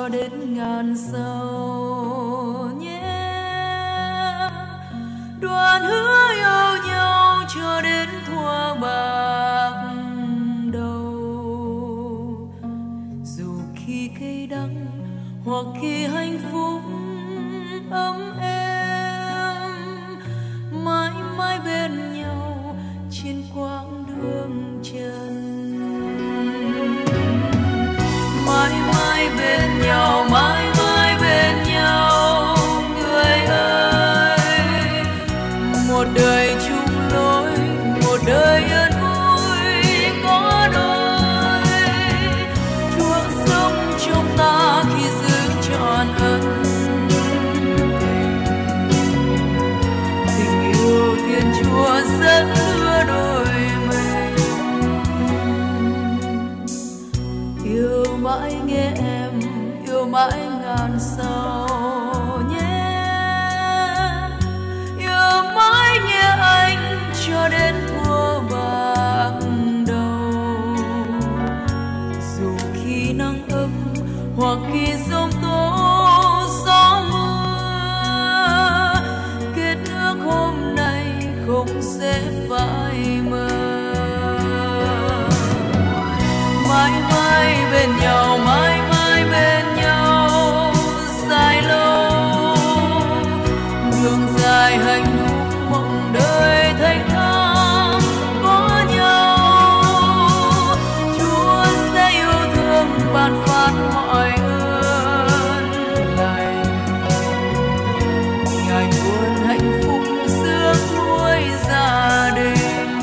cho đến ngàn sau nhé. Đoàn hứa yêu nhau cho đến thuở bạc đầu, dù khi cay đắng hoặc khi hạnh phúc ấm êm, mãi mãi bên nhau trên quãng đường chân. Mãi mãi bên nhau, mãi mãi bên nhau người ơi. Một đời chung lối, một đời yên vui có đôi. Chúa sống trong ta khi giữ trọn ân tình. Tình yêu Thiên Chúa dẫn đưa đôi mình. Yêu mãi nghe em, yêu mãi ngàn sau nhé. Yêu mãi nghe anh cho đến thuở bạc đầu, dù khi nắng ấm hoặc khi giông tố gió mưa. Kết ước hôm nay không sẽ phai mờ. Mãi mãi bên nhau, mãi mãi bên nhau dài lâu. Đường dài hạnh phúc mộng đời thanh thang có nhau. Chúa sẽ yêu thương ban phát mọi ơn lành. Ngài luôn hạnh phúc dưỡng nuôi gia đình.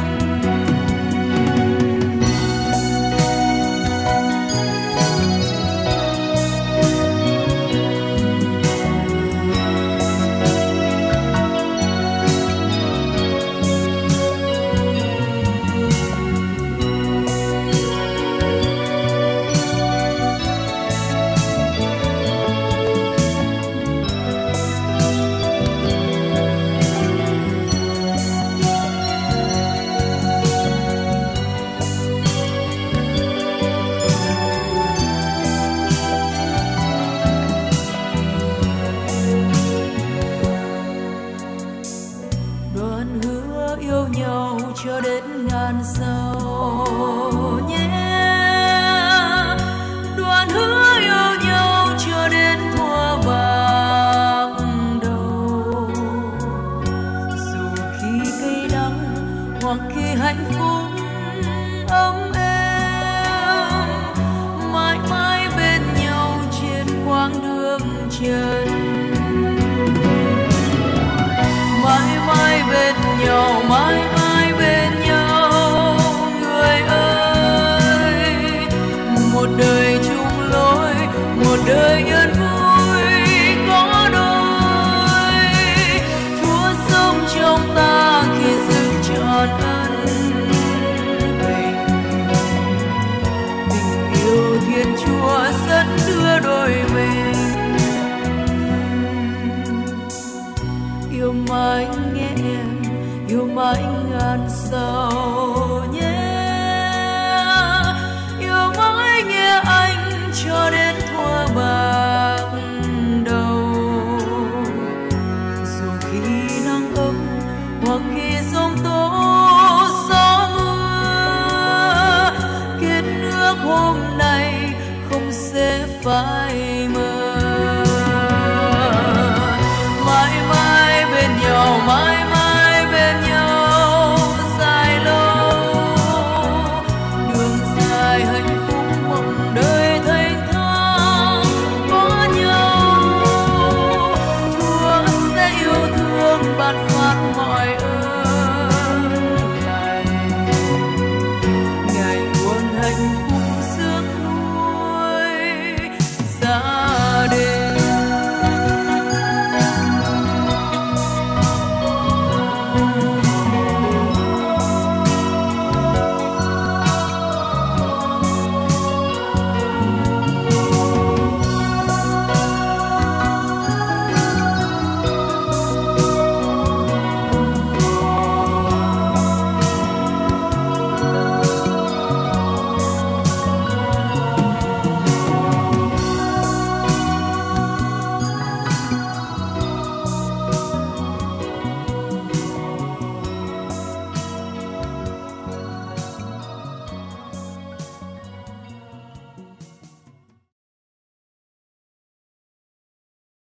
Yêu nhau cho đến ngàn sau nhé. Đoàn hứa yêu nhau cho đến thuở bạc đầu, dù khi cay đắng hoặc khi hạnh phúc ấm êm, mãi mãi bên nhau trên quãng đường chân. Mãi mãi bên nhau, mãi mãi bên nhau người ơi. Một đời chung lối, một đời yên vui có đôi. Chúa sống trong ta khi giữ trọn ân tình. Tình yêu Thiên Chúa dẫn đưa đôi mình. Yêu mãi nghe em, yêu mãi ngàn sau nhé. Yêu mãi nghe anh cho đến thuở bạc đầu, dù khi nắng ấm hoặc khi giông tố gió mưa. Kết ước hôm nay không sẽ phai mờ.